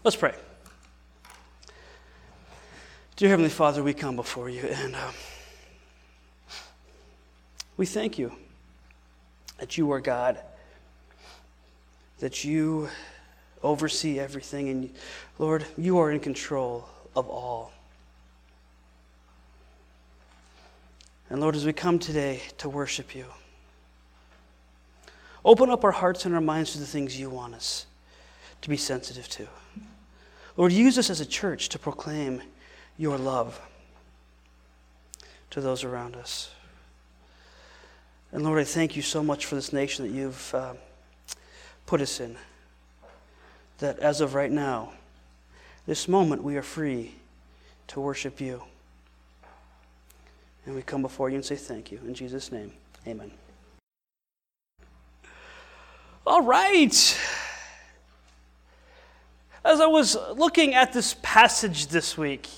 Let's pray. Dear Heavenly Father, we come before you, and we thank you that you are God, that you oversee everything, and Lord, you are in control of all. And Lord, as we come today to worship you, open up our hearts and our minds to the things you want us to be sensitive to. Lord, use us as a church to proclaim your love to those around us. And Lord, I thank you so much for this nation that you've put us in, that as of right now, this moment, we are free to worship you. And we come before you and say thank you. In Jesus' name, amen. All right. As I was looking at this passage this week,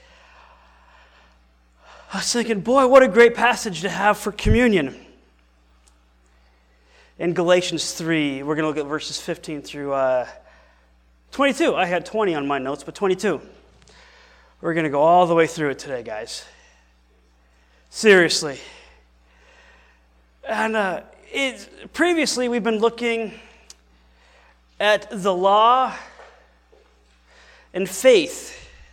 I was thinking, boy, what a great passage to have for communion. In Galatians 3, we're going to look at verses 15 through 22. I had 20 on my notes, but 22. We're going to go all the way through it today, guys. Seriously. And previously, we've been looking at the law and faith.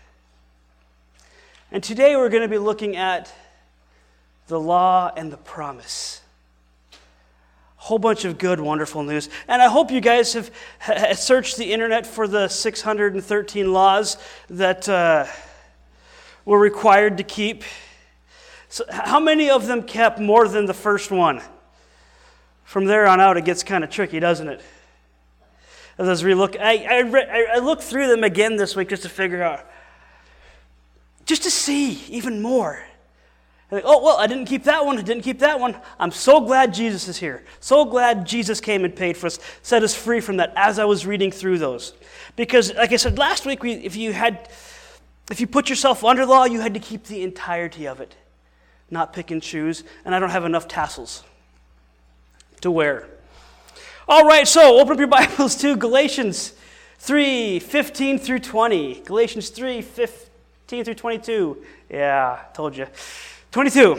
And today we're going to be looking at the law and the promise. A whole bunch of good, wonderful news. And I hope you guys have searched the internet for the 613 laws that we're required to keep. So how many of them kept more than the first one? From there on out, it gets kind of tricky, doesn't it? As we look, I looked through them again this week just to figure out, just to see even more. And oh, well, I didn't keep that one, I didn't keep that one. I'm so glad Jesus is here. So glad Jesus came and paid for us, set us free from that as I was reading through those. Because, like I said last week, if you put yourself under law, you had to keep the entirety of it, not pick and choose. And I don't have enough tassels to wear. All right, so open up your Bibles to Galatians 3:15 through 20. Galatians 3:15 through 22. Yeah, told you. 22.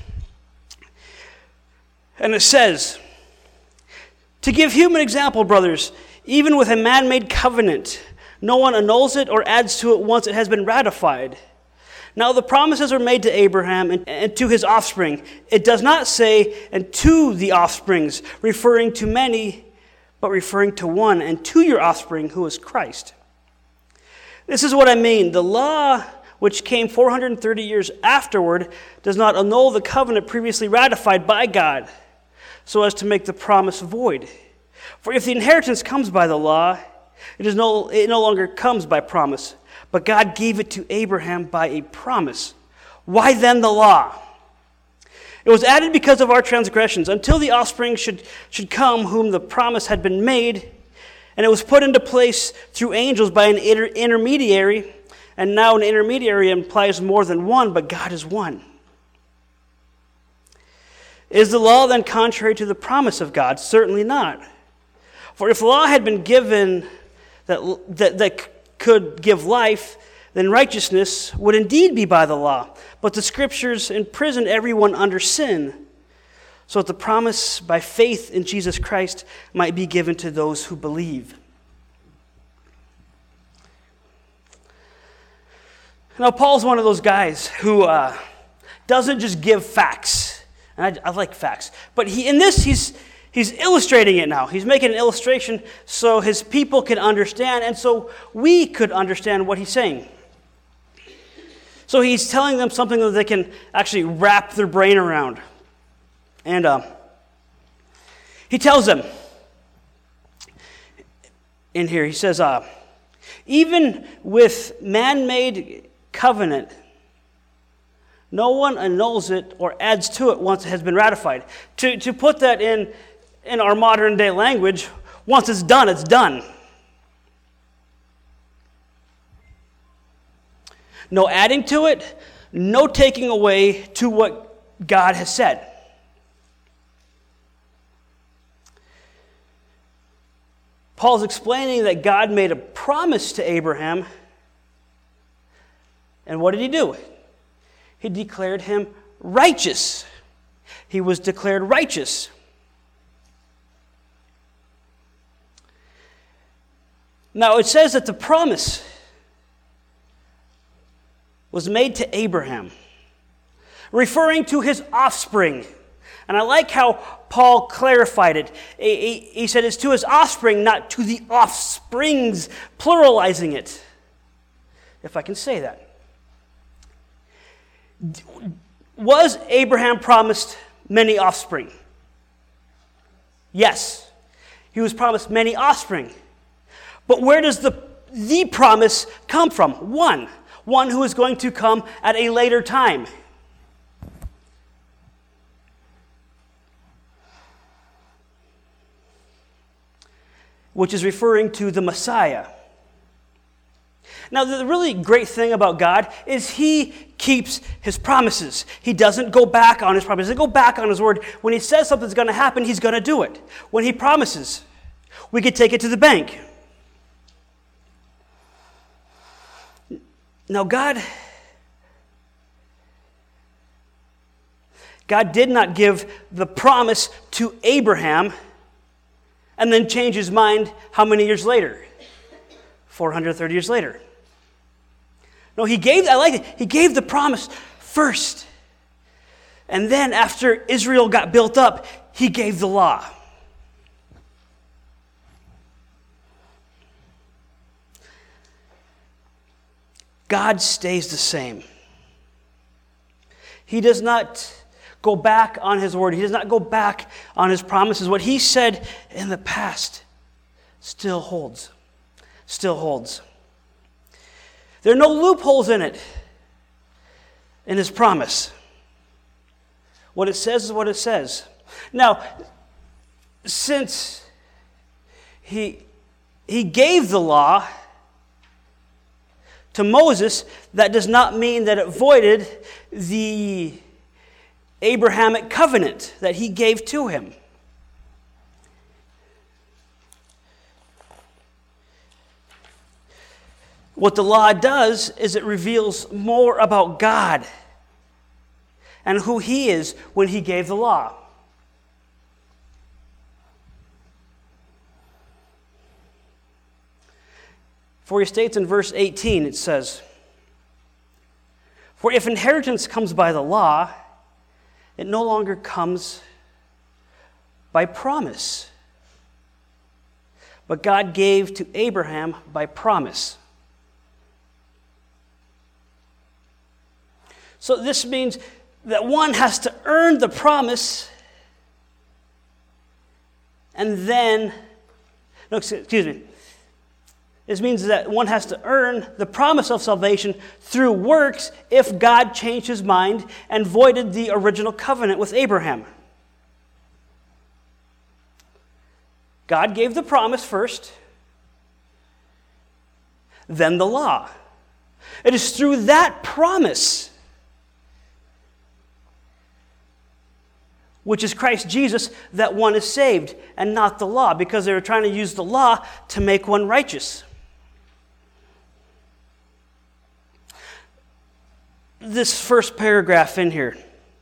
And it says, "To give human example, brothers, even with a man-made covenant, no one annuls it or adds to it once it has been ratified. Now the promises are made to Abraham and to his offspring. It does not say, and to the offsprings, referring to many, but referring to one, and to your offspring, who is Christ. This is what I mean. The law, which came 430 years afterward, does not annul the covenant previously ratified by God, so as to make the promise void. For if the inheritance comes by the law, it no longer comes by promise. But God gave it to Abraham by a promise. Why then the law? It was added because of our transgressions, until the offspring should come whom the promise had been made, and it was put into place through angels by an intermediary, and now an intermediary implies more than one, but God is one. Is the law then contrary to the promise of God? Certainly not. For if the law had been given that could give life, then righteousness would indeed be by the law. But the Scriptures imprisoned everyone under sin, so that the promise by faith in Jesus Christ might be given to those who believe." Now, Paul's one of those guys who doesn't just give facts. And I like facts. But he's illustrating it now. He's making an illustration so his people can understand, and so we could understand what he's saying. So he's telling them something that they can actually wrap their brain around. And he tells them, in here, he says, even with man-made covenant, no one annuls it or adds to it once it has been ratified. To put that in our modern day language, once it's done, it's done. No adding to it, no taking away to what God has said. Paul's explaining that God made a promise to Abraham. And what did he do? He declared him righteous. He was declared righteous. Now, it says that the promise was made to Abraham, referring to his offspring. And I like how Paul clarified it. He said it's to his offspring, not to the offsprings, pluralizing it, if I can say that. Was Abraham promised many offspring? Yes. He was promised many offspring. But where does the promise come from? One who is going to come at a later time. Which is referring to the Messiah. Now, the really great thing about God is He keeps His promises. He doesn't go back on His promises. He doesn't go back on His word. When He says something's going to happen, He's going to do it. When He promises, we could take it to the bank. Now, God did not give the promise to Abraham and then change His mind how many years later? 430 years later. No, He gave the promise first. And then after Israel got built up, He gave the law. God stays the same. He does not go back on His word. He does not go back on His promises. What He said in the past still holds. Still holds. There are no loopholes in it, in His promise. What it says is what it says. Now, since He gave the law to Moses, that does not mean that it voided the Abrahamic covenant that He gave to him. What the law does is it reveals more about God and who He is when He gave the law. For He states in verse 18, it says, "For if inheritance comes by the law, it no longer comes by promise. But God gave to Abraham by promise." So this means that one has to earn the promise and then, This means that one has to earn the promise of salvation through works if God changed His mind and voided the original covenant with Abraham. God gave the promise first, then the law. It is through that promise, which is Christ Jesus, that one is saved, and not the law, because they were trying to use the law to make one righteous. This first paragraph in here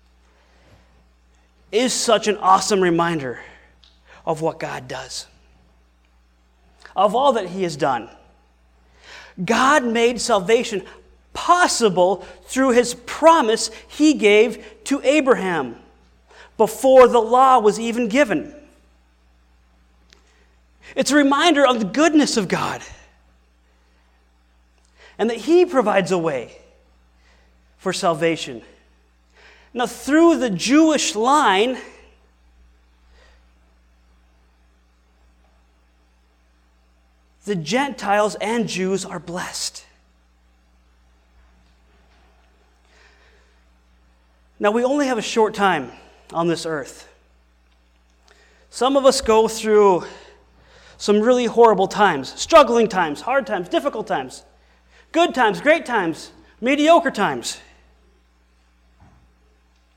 is such an awesome reminder of what God does, of all that He has done. God made salvation possible through His promise He gave to Abraham before the law was even given. It's a reminder of the goodness of God and that He provides a way for salvation. Now, through the Jewish line, the Gentiles and Jews are blessed. Now, we only have a short time on this earth. Some of us go through some really horrible times, struggling times, hard times, difficult times, good times, great times, mediocre times.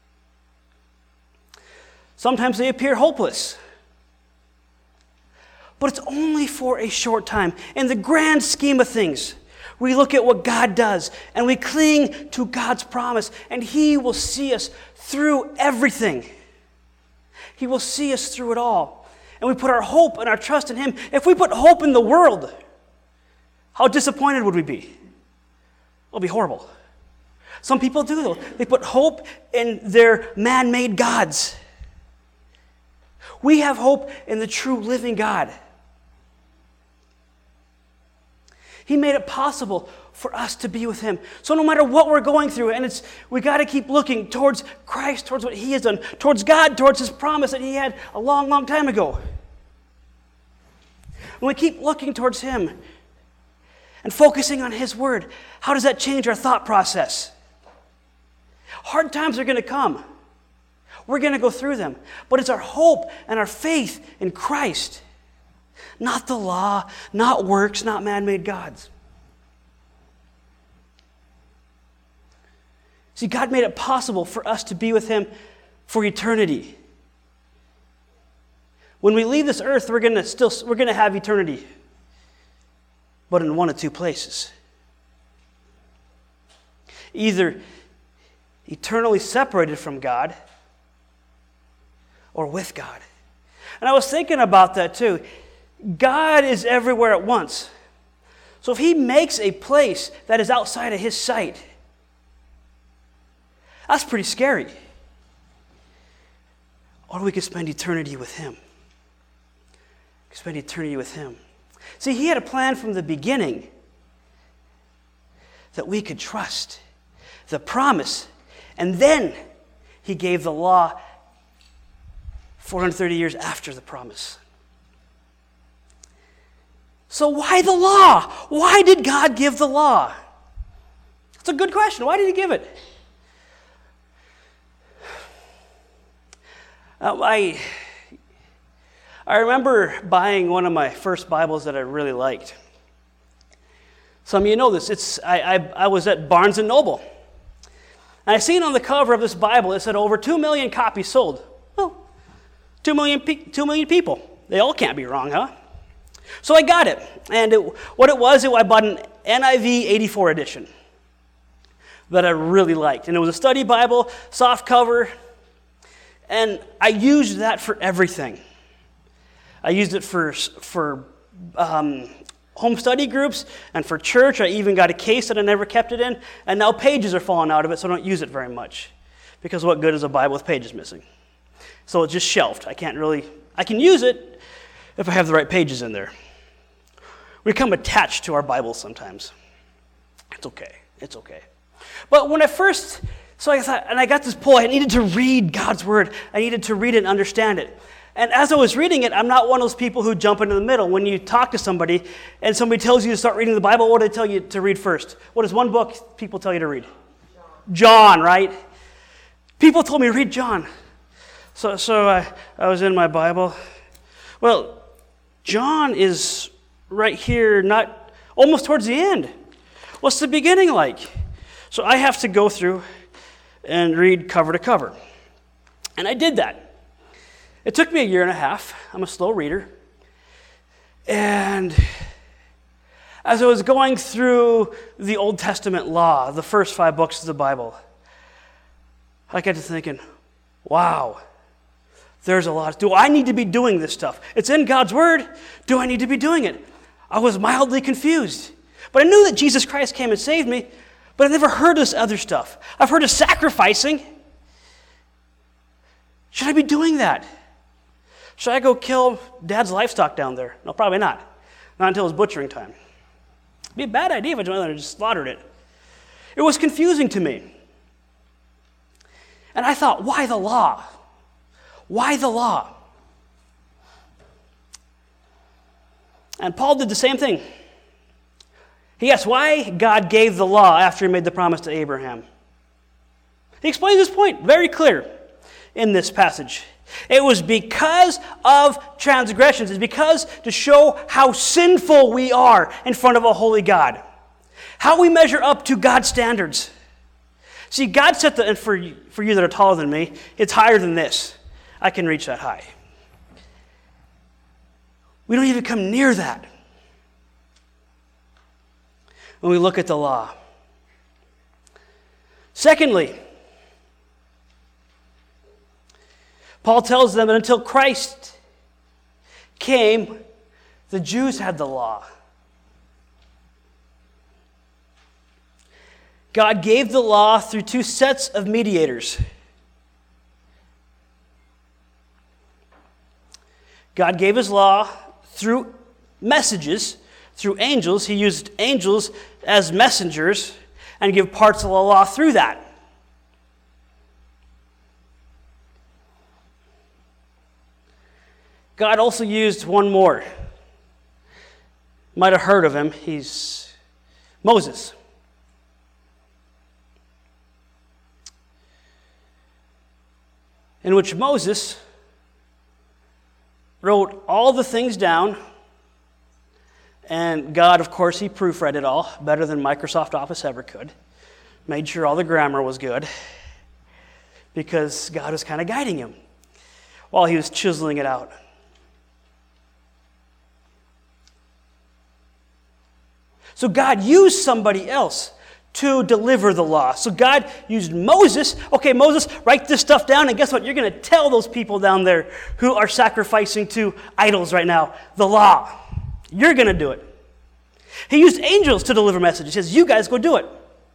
Sometimes they appear hopeless. But it's only for a short time. In the grand scheme of things, we look at what God does, and we cling to God's promise, and He will see us through everything. He will see us through it all. And we put our hope and our trust in Him. If we put hope in the world, how disappointed would we be? It'll be horrible. Some people do, though. They put hope in their man-made gods. We have hope in the true living God. He made it possible for us to be with Him. So no matter what we're going through, and we got to keep looking towards Christ, towards what He has done, towards God, towards His promise that He had a long, long time ago. When we keep looking towards Him and focusing on His Word, how does that change our thought process? Hard times are going to come. We're going to go through them. But it's our hope and our faith in Christ. Not the law, not works, not man-made gods. See, God made it possible for us to be with Him for eternity. When we leave this earth, we're going to have eternity, but in one of two places. Either eternally separated from God or with God. And I was thinking about that too. God is everywhere at once. So if He makes a place that is outside of His sight, that's pretty scary. Or we could spend eternity with Him. We could spend eternity with Him. See, He had a plan from the beginning that we could trust. The promise. And then He gave the law 430 years after the promise. So why the law? Why did God give the law? That's a good question. Why did He give it? I remember buying one of my first Bibles that I really liked. Some of you know this. I was at Barnes & Noble. And I seen on the cover of this Bible, it said over 2 million copies sold. Well, 2 million people. They all can't be wrong, huh? So I got it. And I bought an NIV 84 edition that I really liked. And it was a study Bible, soft cover. And I used that for everything. I used it for home study groups and for church. I even got a case that I never kept it in. And now pages are falling out of it, so I don't use it very much. Because what good is a Bible with pages missing? So it's just shelved. I can use it if I have the right pages in there. We become attached to our Bibles sometimes. It's okay. But when I first... So I thought, and I got this pull, I needed to read God's Word. I needed to read it and understand it. And as I was reading it, I'm not one of those people who jump into the middle. When you talk to somebody and somebody tells you to start reading the Bible, what do they tell you to read first? What is one book people tell you to read? John, right? People told me to read John. So I was in my Bible. Well, John is right here, not almost towards the end. What's the beginning like? So I have to go through and read cover to cover. And I did that. It took me 1.5 years. I'm a slow reader. And as I was going through the Old Testament law, the first 5 books of the Bible, I got to thinking, wow, there's a lot. Do I need to be doing this stuff? It's in God's Word. Do I need to be doing it? I was mildly confused. But I knew that Jesus Christ came and saved me, but I've never heard this other stuff. I've heard of sacrificing. Should I be doing that? Should I go kill Dad's livestock down there? No, probably not. Not until it's butchering time. It'd be a bad idea if I went there and just slaughtered it. It was confusing to me. And I thought, why the law? Why the law? And Paul did the same thing. He asked why God gave the law after He made the promise to Abraham. He explains this point very clear in this passage. It was because of transgressions. It's because to show how sinful we are in front of a holy God. How we measure up to God's standards. See, God set and for you that are taller than me, it's higher than this. I can reach that high. We don't even come near that when we look at the law. Secondly, Paul tells them that until Christ came, the Jews had the law. God gave the law through two sets of mediators. God gave his law through messages, through angels. He used angels as messengers and gave parts of the law through that. God also used one more. You might have heard of him. He's Moses. In which Moses wrote all the things down, and God, of course, he proofread it all better than Microsoft Office ever could. Made sure all the grammar was good, because God was kind of guiding him while he was chiseling it out. So God used somebody else to deliver the law. So God used Moses. Okay, Moses, write this stuff down, and guess what? You're going to tell those people down there who are sacrificing to idols right now the law. You're going to do it. He used angels to deliver messages. He says, you guys go do it.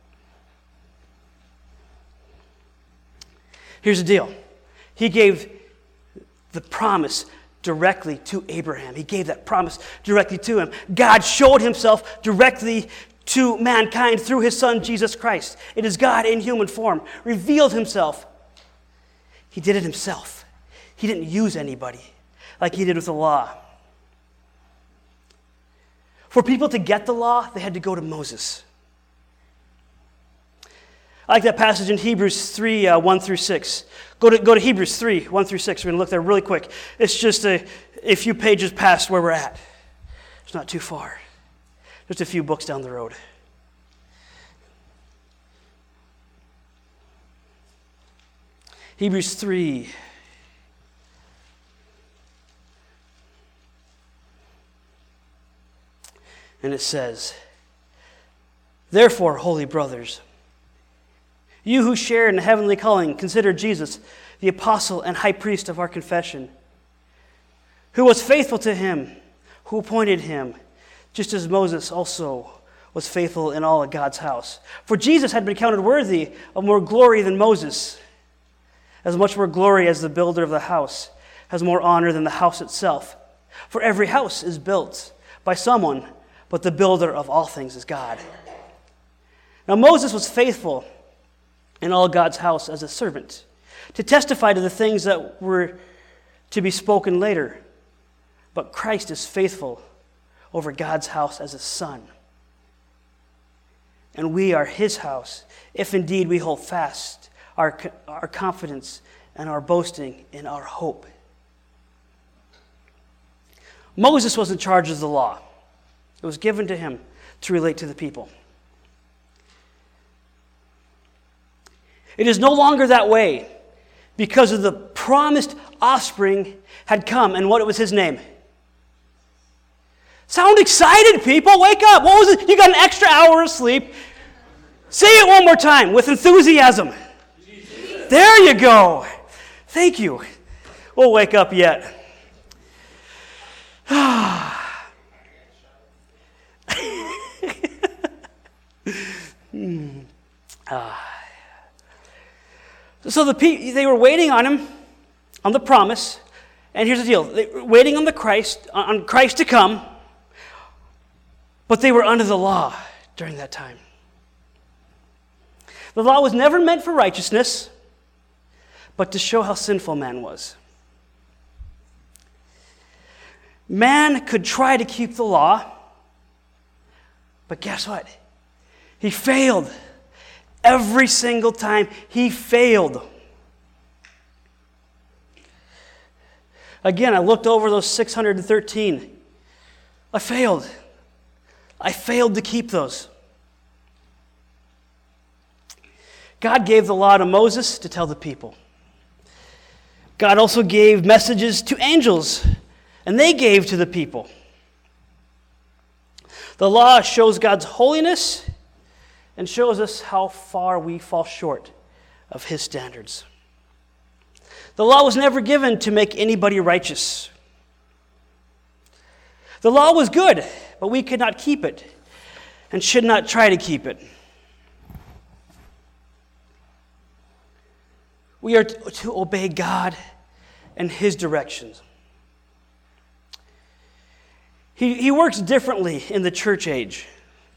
Here's the deal. He gave the promise directly to Abraham. He gave that promise directly to him. God showed himself directly to mankind through his son, Jesus Christ. It is God in human form, revealed himself. He did it himself. He didn't use anybody like he did with the law. For people to get the law, they had to go to Moses. I like that passage in Hebrews 3, 1 through 6. Go to Hebrews 3, 1 through 6. We're going to look there really quick. It's just a few pages past where we're at. It's not too far. Just a few books down the road. Hebrews 3. And it says, therefore, holy brothers, you who share in the heavenly calling, consider Jesus, the apostle and high priest of our confession, who was faithful to him, who appointed him, just as Moses also was faithful in all of God's house. For Jesus had been counted worthy of more glory than Moses, as much more glory as the builder of the house has more honor than the house itself. For every house is built by someone, but the builder of all things is God. Now Moses was faithful in all God's house as a servant, to testify to the things that were to be spoken later. But Christ is faithful over God's house as a son. And we are his house, if indeed we hold fast our confidence and our boasting in our hope. Moses was in charge of the law. It was given to him to relate to the people. It is no longer that way because of the promised offspring had come. And what was his name? Sound excited, people. Wake up. What was it? You got an extra hour of sleep. Say it one more time with enthusiasm. Jesus. There you go. Thank you. We'll wake up yet. So they were waiting on him, on the promise. And here's the deal. They were waiting on Christ to come. But they were under the law during that time. The law was never meant for righteousness, but to show how sinful man was. Man could try to keep the law, but guess what? He failed. Every single time he failed. Again, I looked over those 613. I failed. I failed to keep those. God gave the law to Moses to tell the people. God also gave messages to angels And they gave to the people. The law shows God's holiness and shows us how far we fall short of His standards. The law was never given to make anybody righteous. The law was good, but we could not keep it and should not try to keep it. We are to obey God and His directions. He works differently in the church age.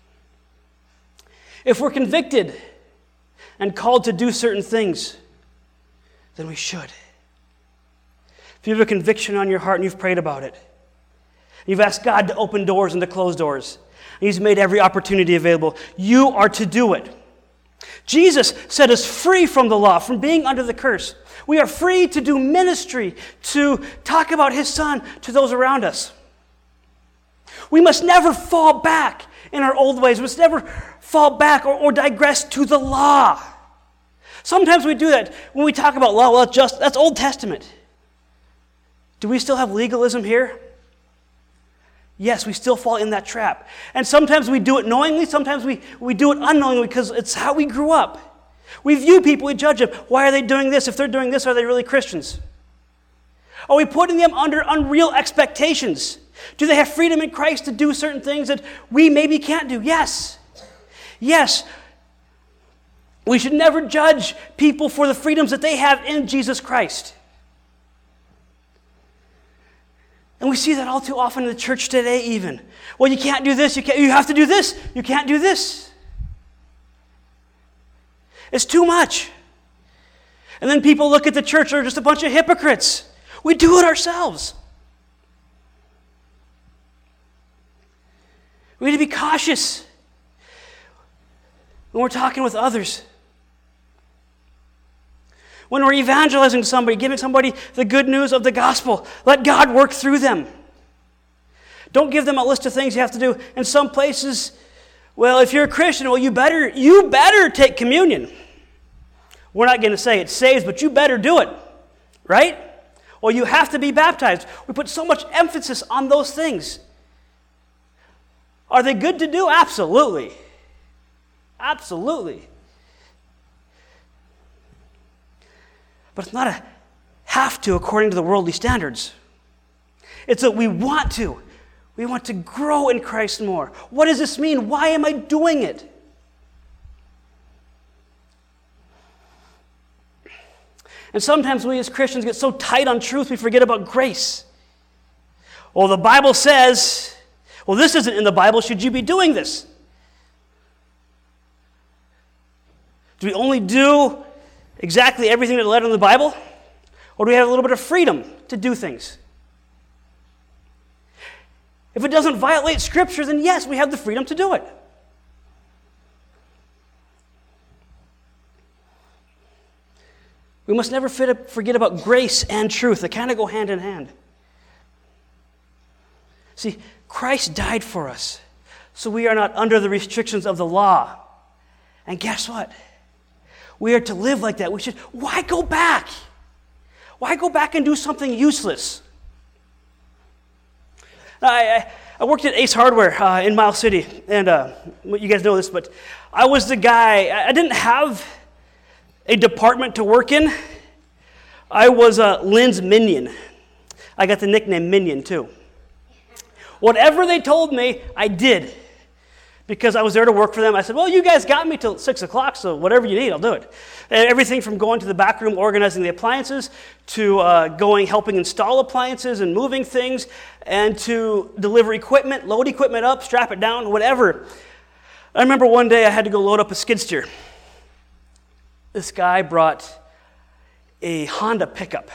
If we're convicted and called to do certain things, then we should. If you have a conviction on your heart and you've prayed about it, you've asked God to open doors and to close doors, and He's made every opportunity available, you are to do it. Jesus set us free from the law, from being under the curse. We are free to do ministry, to talk about His Son to those around us. We must never fall back in our old ways. We must never fall back or digress to the law. Sometimes we do that when we talk about law. Well, that's Old Testament. Do we still have legalism here? Yes, we still fall in that trap. And sometimes we do it knowingly, sometimes we do it unknowingly because it's how we grew up. We view people, we judge them. Why are they doing this? If they're doing this, are they really Christians? Are we putting them under unreal expectations? Do they have freedom in Christ to do certain things that we maybe can't do? Yes. Yes. We should never judge people for the freedoms that they have in Jesus Christ. And we see that all too often in the church today even. Well, you can't do this, you have to do this, you can't do this. It's too much. And then people look at the church, they're just a bunch of hypocrites. We do it ourselves. We need to be cautious when we're talking with others. When we're evangelizing somebody, giving somebody the good news of the gospel, let God work through them. Don't give them a list of things you have to do. In some places, well, if you're a Christian, well, you better take communion. We're not going to say it saves, but you better do it, right? Or you have to be baptized. We put so much emphasis on those things. Are they good to do? Absolutely. Absolutely. But it's not a have to according to the worldly standards. It's that we want to. We want to grow in Christ more. What does this mean? Why am I doing it? And sometimes we as Christians get so tight on truth we forget about grace. Well, the Bible says, well, this isn't in the Bible. Should you be doing this? Do we only do exactly everything that's led in the Bible? Or do we have a little bit of freedom to do things? If it doesn't violate Scripture, then yes, we have the freedom to do it. We must never forget about grace and truth. They kind of go hand in hand. See, Christ died for us, so we are not under the restrictions of the law. And guess what? We are to live like that. Why go back? Why go back and do something useless? I worked at Ace Hardware in Miles City, and you guys know this, but I was the guy. I didn't have a department to work in. I was Lynn's minion. I got the nickname Minion too. Whatever they told me, I did. Because I was there to work for them. I said, well, you guys got me till 6 o'clock, so whatever you need, I'll do it. And everything from going to the back room, organizing the appliances, to helping install appliances and moving things, and to deliver equipment, load equipment up, strap it down, whatever. I remember one day I had to go load up a skid steer. This guy brought a Honda pickup.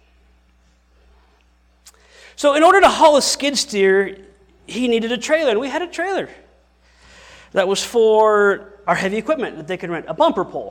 So in order to haul a skid steer, he needed a trailer, and we had a trailer. That was for our heavy equipment that they could rent, a bumper pole.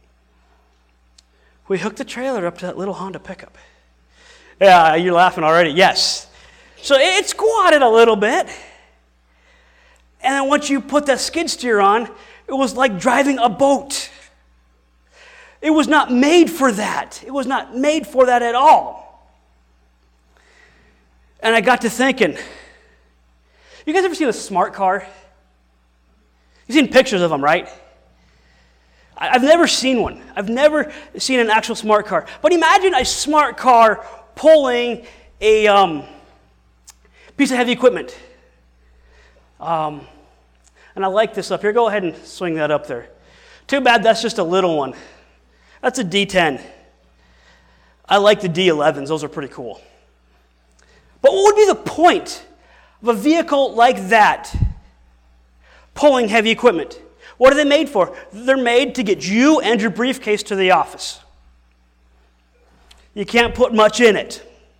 We hooked the trailer up to that little Honda pickup. Yeah, you're laughing already. Yes. So it squatted a little bit. And then once you put that skid steer on, it was like driving a boat. It was not made for that. It was not made for that at all. And I got to thinking, you guys ever seen a smart car? You've seen pictures of them, right? I've never seen one. I've never seen an actual smart car. But imagine a smart car pulling a piece of heavy equipment. And I like this up here. Go ahead and swing that up there. Too bad that's just a little one. That's a D10. I like the D11s. Those are pretty cool. But what would be the point of a vehicle like that pulling heavy equipment? What are they made for? They're made to get you and your briefcase to the office. You can't put much in it.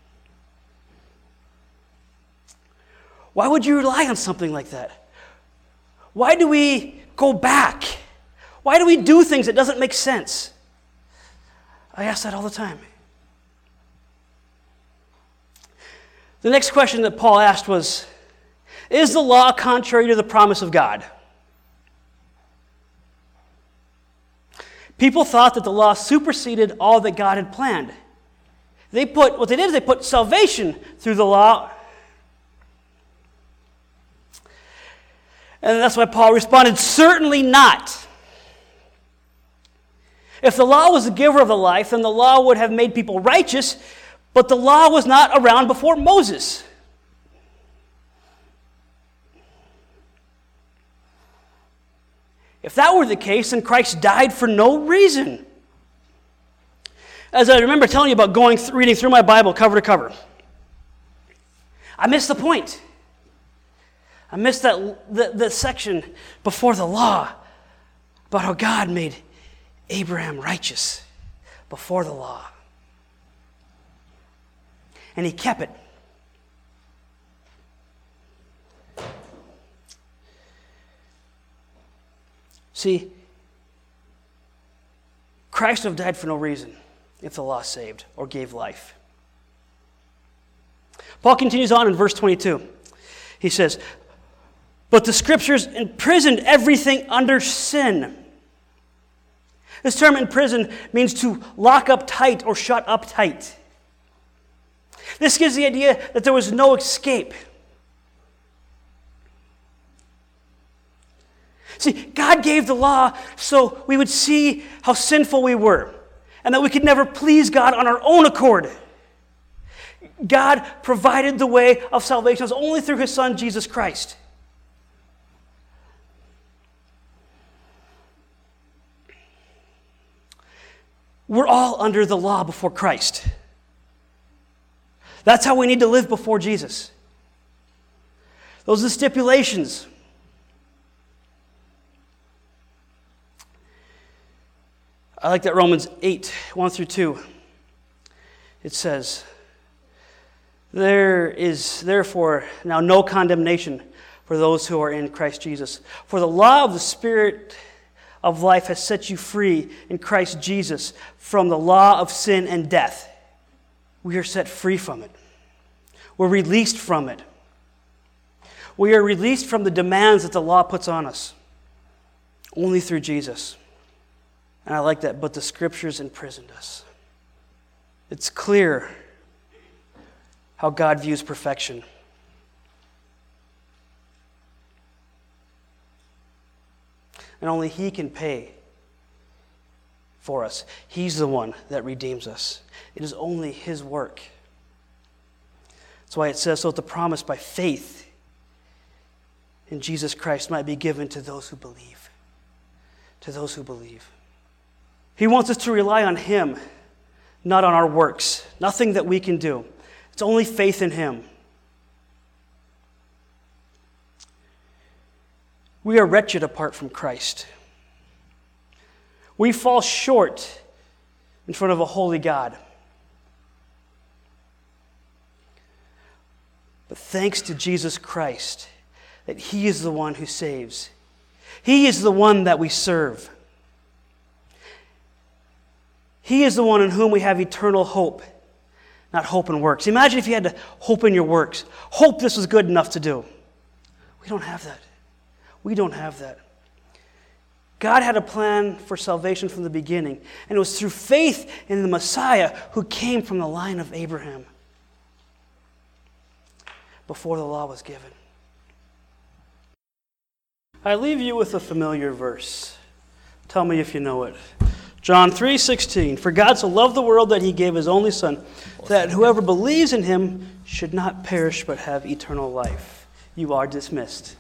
Why would you rely on something like that? Why do we go back? Why do we do things that doesn't make sense? I ask that all the time. The next question that Paul asked was, is the law contrary to the promise of God? People thought that the law superseded all that God had planned. They put salvation through the law. And that's why Paul responded, certainly not. If the law was the giver of the life, then the law would have made people righteous, but the law was not around before Moses. If that were the case, then Christ died for no reason. As I remember telling you about reading through my Bible cover to cover, I missed the point. I missed the section before the law about how God made Abraham righteous before the law. And he kept it. See, Christ would have died for no reason if the law saved or gave life. Paul continues on in verse 22. He says, but the Scriptures imprisoned everything under sin. This term "imprison" means to lock up tight or shut up tight. This gives the idea that there was no escape. See, God gave the law so we would see how sinful we were and that we could never please God on our own accord. God provided the way of salvation only through His Son, Jesus Christ. We're all under the law before Christ. That's how we need to live before Jesus. Those are the stipulations. I like that Romans 8, 1 through 2. It says, there is therefore now no condemnation for those who are in Christ Jesus. For the law of the Spirit of life has set you free in Christ Jesus from the law of sin and death. We are set free from it. We're released from it. We are released from the demands that the law puts on us only through Jesus. And I like that, but the Scriptures imprisoned us. It's clear how God views perfection. And only He can pay for us. He's the one that redeems us. It is only His work. That's why it says, so that the promise by faith in Jesus Christ might be given to those who believe. To those who believe. He wants us to rely on Him, not on our works. Nothing that we can do. It's only faith in Him. We are wretched apart from Christ. We fall short in front of a holy God. But thanks to Jesus Christ, that He is the one who saves. He is the one that we serve. He is the one in whom we have eternal hope, not hope in works. Imagine if you had to hope in your works. Hope this was good enough to do. We don't have that. We don't have that. God had a plan for salvation from the beginning, and it was through faith in the Messiah who came from the line of Abraham. before the law was given. I leave you with a familiar verse. Tell me if you know it. John 3:16. For God so loved the world that he gave his only Son, that whoever believes in him should not perish but have eternal life. You are dismissed.